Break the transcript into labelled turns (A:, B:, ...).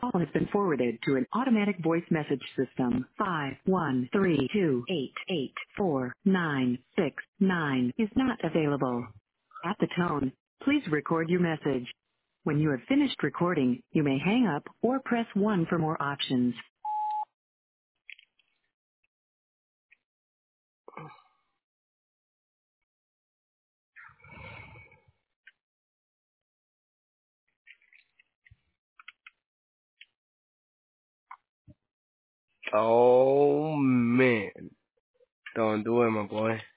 A: call has been forwarded to an automatic voice message system. 513288496 is not available. At the tone, please record your message. When you have finished recording, you may hang up or press 1 for more options.
B: Oh man, don't do it, my boy.